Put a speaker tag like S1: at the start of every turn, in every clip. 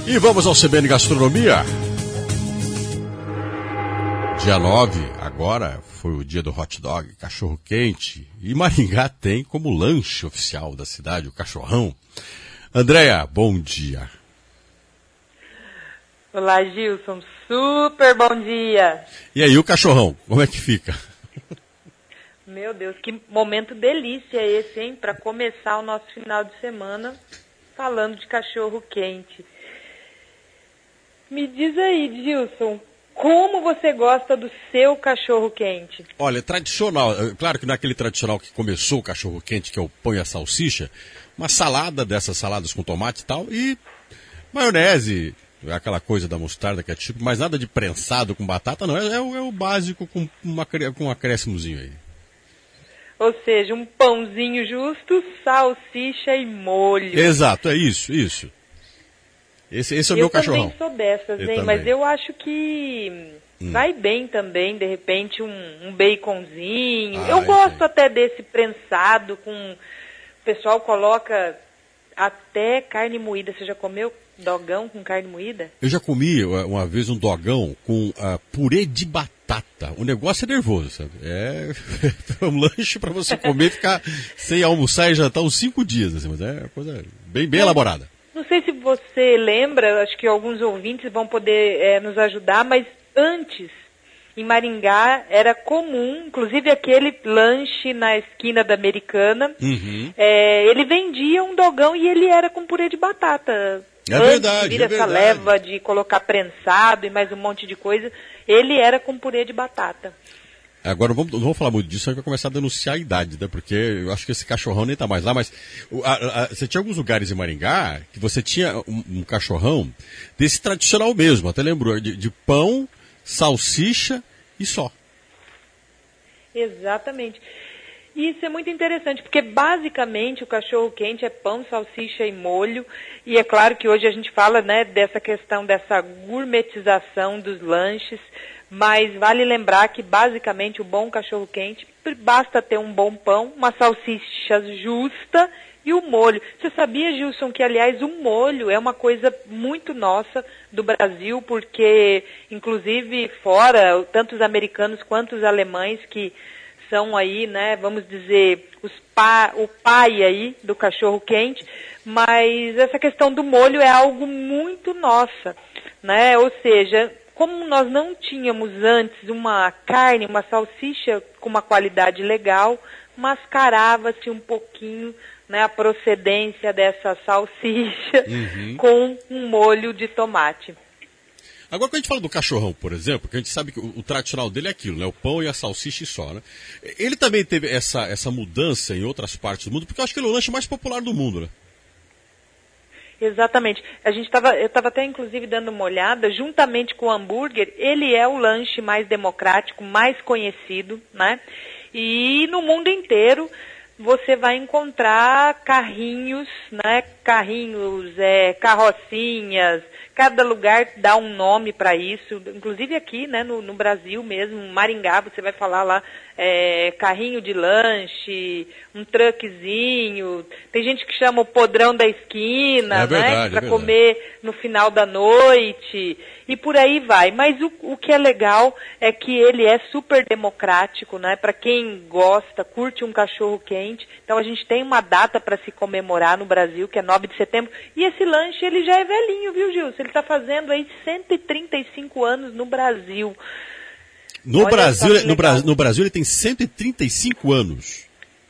S1: E vamos ao CBN Gastronomia. Dia 9, agora foi o dia do hot dog, cachorro quente. E Maringá tem como lanche oficial da cidade o cachorrão. Andréia, bom dia.
S2: Olá, Gilson. Super bom dia.
S1: E aí, o cachorrão, como é que fica?
S2: Meu Deus, que momento delícia esse, hein? Para começar o nosso final de semana falando de cachorro quente. Me diz aí, Gilson, como você gosta do seu cachorro quente?
S1: Olha, tradicional, claro que não é aquele tradicional que começou o cachorro quente, que é o pão e a salsicha, uma salada dessas saladas com tomate e tal, e maionese, aquela coisa da mostarda, ketchup, mas nada de prensado com batata, não, é o básico com um acréscimozinho aí.
S2: Ou seja, um pãozinho justo, salsicha e molho.
S1: Exato, é isso. Esse é o meu cachorrão.
S2: Eu também sou dessas, hein? Mas eu acho que vai bem também, de repente, um baconzinho. Eu gosto até desse prensado com... O pessoal coloca até carne moída. Você já comeu dogão com carne moída?
S1: Eu já comi uma vez um dogão com purê de batata. O negócio é nervoso, sabe? É um lanche para você comer e ficar sem almoçar e jantar uns 5 dias, assim, mas é uma coisa bem elaborada.
S2: Não sei se você lembra, acho que alguns ouvintes vão poder nos ajudar, mas antes, em Maringá, era comum, inclusive aquele lanche na esquina da Americana, ele vendia um dogão e ele era com purê de batata.
S1: É verdade,
S2: de vir essa leva de colocar prensado e mais um monte de coisa, ele era com purê de batata.
S1: Agora, não vamos falar muito disso, a gente vai começar a denunciar a idade, né? Porque eu acho que esse cachorrão nem tá mais lá, mas você tinha alguns lugares em Maringá que você tinha um cachorrão desse tradicional mesmo, até lembrou, de pão, salsicha e só.
S2: Exatamente. Isso é muito interessante, porque basicamente o cachorro-quente é pão, salsicha e molho, e é claro que hoje a gente fala, né, dessa questão dessa gourmetização dos lanches, mas vale lembrar que basicamente o bom cachorro-quente basta ter um bom pão, uma salsicha justa e o molho. Você sabia, Gilson, que aliás o molho é uma coisa muito nossa do Brasil, porque inclusive fora, tanto os americanos quanto os alemães que são aí, né, vamos dizer, o pai aí do cachorro-quente, mas essa questão do molho é algo muito nossa, né, ou seja, como nós não tínhamos antes uma carne, uma salsicha com uma qualidade legal, mascarava-se um pouquinho, né, a procedência dessa salsicha com um molho de tomate.
S1: Agora, quando a gente fala do cachorrão, por exemplo, que a gente sabe que o tradicional dele é aquilo, né? O pão e a salsicha e só, né? Ele também teve essa mudança em outras partes do mundo, porque eu acho que ele é o lanche mais popular do mundo, né?
S2: Exatamente. Eu estava até, inclusive, dando uma olhada, juntamente com o hambúrguer, ele é o lanche mais democrático, mais conhecido, né? E no mundo inteiro você vai encontrar carrinhos, né? Carrocinhas, cada lugar dá um nome para isso, inclusive aqui, né, no Brasil mesmo, Maringá, você vai falar lá, carrinho de lanche, um truckzinho, tem gente que chama o podrão da esquina, né, para comer no final da noite, e por aí vai. Mas o que é legal é que ele é super democrático, né, para quem gosta, curte um cachorro quente. Então a gente tem uma data para se comemorar no Brasil, que é 9 de setembro, e esse lanche ele já é velhinho, viu, Gilson? Ele está fazendo aí 135 anos no Brasil.
S1: No Brasil ele tem 135 anos.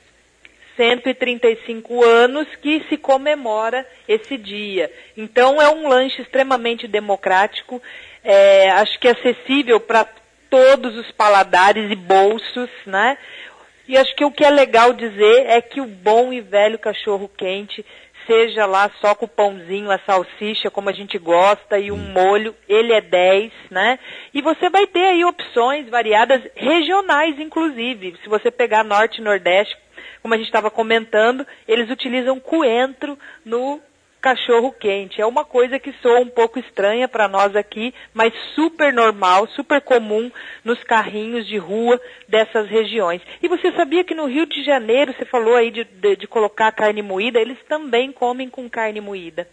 S2: 135 anos que se comemora esse dia. Então é um lanche extremamente democrático, acho que é acessível para todos os paladares e bolsos, né? E acho que o que é legal dizer é que o bom e velho cachorro quente, seja lá só com o pãozinho, a salsicha, como a gente gosta, e um molho, ele é 10, né? E você vai ter aí opções variadas, regionais inclusive. Se você pegar Norte e Nordeste, como a gente estava comentando, eles utilizam coentro no cachorro quente. É uma coisa que soa um pouco estranha para nós aqui, mas super normal, super comum nos carrinhos de rua dessas regiões. E você sabia que no Rio de Janeiro, você falou aí de colocar carne moída, eles também comem com carne moída.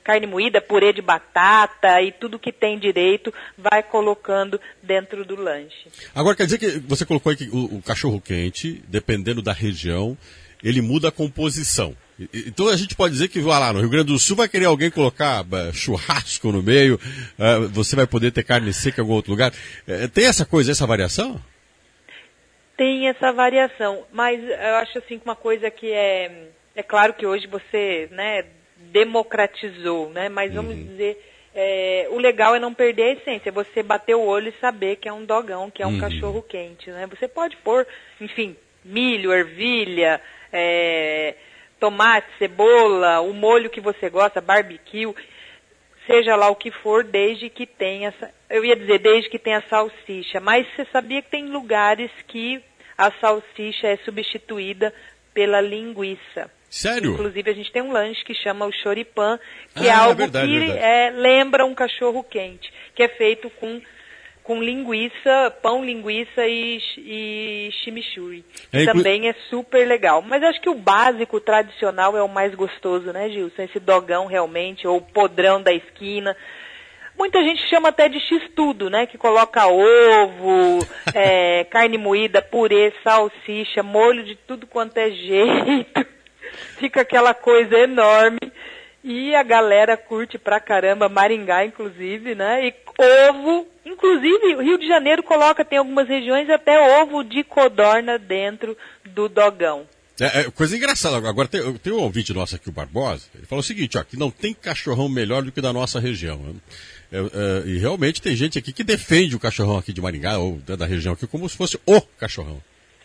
S2: carne moída, purê de batata e tudo que tem direito, vai colocando dentro do lanche.
S1: Agora, quer dizer que você colocou aí que o cachorro-quente, dependendo da região, ele muda a composição. Então a gente pode dizer que lá no Rio Grande do Sul vai querer alguém colocar churrasco no meio, você vai poder ter carne seca em algum outro lugar. Tem essa coisa, essa variação?
S2: Tem essa variação, mas eu acho assim uma coisa que é claro que hoje você, né, democratizou, né, mas vamos dizer, o legal é não perder a essência, você bater o olho e saber que é um dogão, que é um cachorro quente, né, você pode pôr, enfim, milho, ervilha, tomate, cebola, o molho que você gosta, barbecue, seja lá o que for, desde que tenha, desde que tenha salsicha. Mas você sabia que tem lugares que a salsicha é substituída pela linguiça.
S1: Sério?
S2: Inclusive a gente tem um lanche que chama o choripan, que é algo verdade. Lembra um cachorro quente, que é feito com linguiça, pão, linguiça e chimichurri. Também é super legal. Mas acho que o básico, o tradicional, é o mais gostoso, né, Gilson? Esse dogão realmente, ou o podrão da esquina. Muita gente chama até de x-tudo, né? Que coloca ovo, carne moída, purê, salsicha, molho de tudo quanto é jeito. Fica aquela coisa enorme. E a galera curte pra caramba, Maringá inclusive, né? E ovo, inclusive o Rio de Janeiro tem algumas regiões até ovo de codorna dentro do dogão.
S1: Coisa engraçada. Agora tem um ouvinte nosso aqui, o Barbosa, ele falou o seguinte, ó, que não tem cachorrão melhor do que da nossa região. E realmente tem gente aqui que defende o cachorrão aqui de Maringá, ou da região aqui, como se fosse o cachorrão.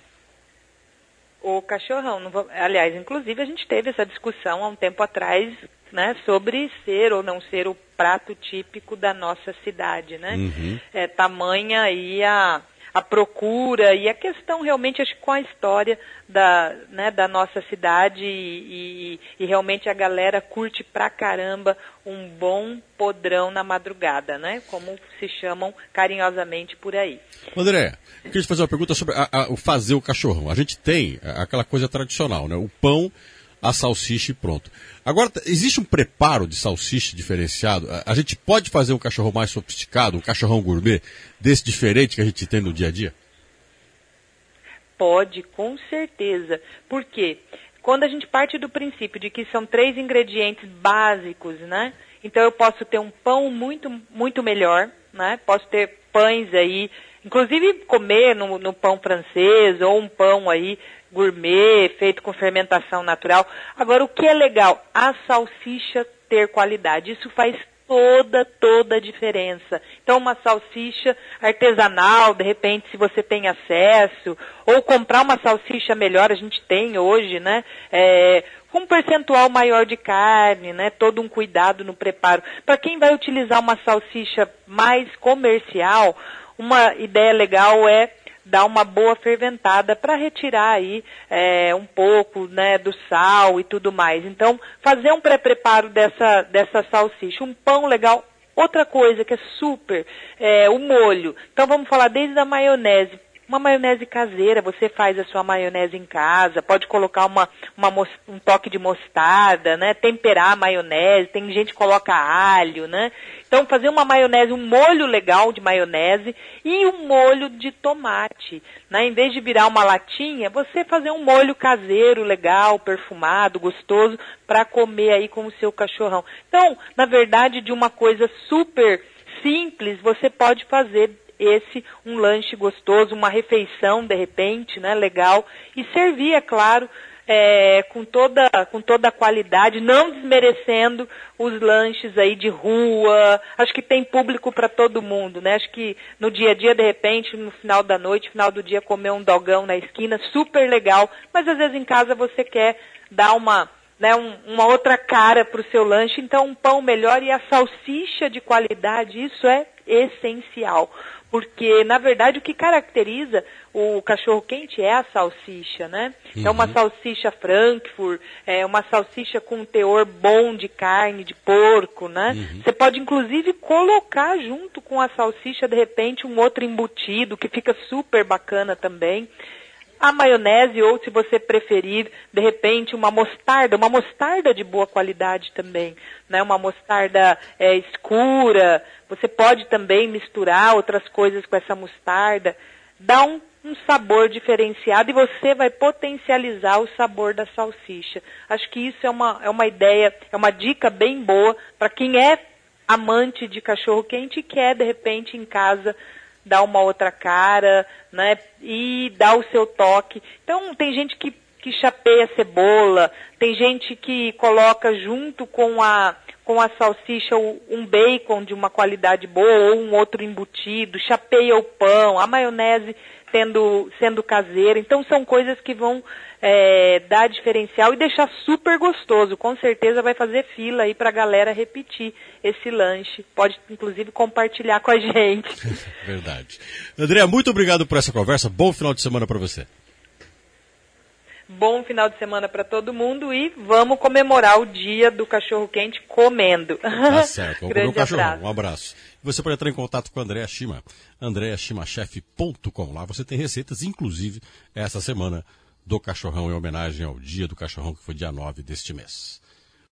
S2: O cachorrão. Aliás, inclusive a gente teve essa discussão há um tempo atrás, né, sobre ser ou não ser o prato típico da nossa cidade, né? Tamanha aí a procura e a questão realmente, acho que com a história da nossa cidade e realmente a galera curte pra caramba um bom podrão na madrugada, né? Como se chamam carinhosamente por aí.
S1: André, eu queria te fazer uma pergunta sobre o fazer o cachorrão. A gente tem aquela coisa tradicional, né? O pão, a salsicha e pronto. Agora, existe um preparo de salsicha diferenciado? A gente pode fazer um cachorrão mais sofisticado, um cachorrão gourmet, desse diferente que a gente tem no dia a dia?
S2: Pode, com certeza. Por quê? Quando a gente parte do princípio de que são 3 ingredientes básicos, né? Então eu posso ter um pão muito, muito melhor, né? Posso ter pães aí, inclusive comer no pão francês ou um pão aí gourmet, feito com fermentação natural. Agora, o que é legal? A salsicha ter qualidade. Isso faz toda a diferença. Então, uma salsicha artesanal, de repente, se você tem acesso, ou comprar uma salsicha melhor, a gente tem hoje, né? Com um percentual maior de carne, né? Todo um cuidado no preparo. Para quem vai utilizar uma salsicha mais comercial, uma ideia legal é dar uma boa ferventada para retirar aí um pouco, né, do sal e tudo mais. Então, fazer um pré-preparo dessa salsicha. Um pão legal. Outra coisa que é super, o molho. Então, vamos falar desde a maionese. Uma maionese caseira, você faz a sua maionese em casa, pode colocar um toque de mostarda, né? Temperar a maionese, tem gente que coloca alho, né? Então, fazer uma maionese, um molho legal de maionese e um molho de tomate, né? Em vez de virar uma latinha, você fazer um molho caseiro, legal, perfumado, gostoso, para comer aí com o seu cachorrão. Então, na verdade, de uma coisa super simples, você pode fazer um lanche gostoso, uma refeição, de repente, né, legal, e servir, é claro, com toda a qualidade, não desmerecendo os lanches aí de rua. Acho que tem público para todo mundo, né? Acho que no dia a dia, de repente, no final da noite, final do dia, comer um dogão na esquina, super legal, mas às vezes em casa você quer dar uma outra cara para o seu lanche, então um pão melhor e a salsicha de qualidade, isso é essencial. Porque, na verdade, o que caracteriza o cachorro-quente é a salsicha, né? É uma salsicha Frankfurt, é uma salsicha com um teor bom de carne, de porco, né? Você pode, inclusive, colocar junto com a salsicha, de repente, um outro embutido, que fica super bacana também. a maionese, ou se você preferir, de repente, uma mostarda de boa qualidade também, né? Uma mostarda escura, você pode também misturar outras coisas com essa mostarda, dá um sabor diferenciado e você vai potencializar o sabor da salsicha. Acho que isso é uma ideia, é uma dica bem boa para quem é amante de cachorro-quente e quer, de repente, em casa, dar uma outra cara, né, e dar o seu toque. Então, tem gente que chapeia cebola, tem gente que coloca junto com a salsicha um bacon de uma qualidade boa ou um outro embutido, chapeia o pão, a maionese sendo caseira. Então, são coisas que vão dar diferencial e deixar super gostoso. Com certeza vai fazer fila aí para a galera repetir esse lanche. Pode, inclusive, compartilhar com a gente.
S1: Verdade. André, muito obrigado por essa conversa. Bom final de semana para você.
S2: Bom final de semana para todo mundo e vamos comemorar o dia do cachorro-quente comendo.
S1: Tá certo. Vamos comer um cachorro.
S2: Abraço.
S1: Um abraço. Você pode entrar em contato com a Andréa Shima, andreashimachef.com. Lá você tem receitas, inclusive essa semana, do cachorrão, em homenagem ao dia do cachorrão, que foi dia 9 deste mês.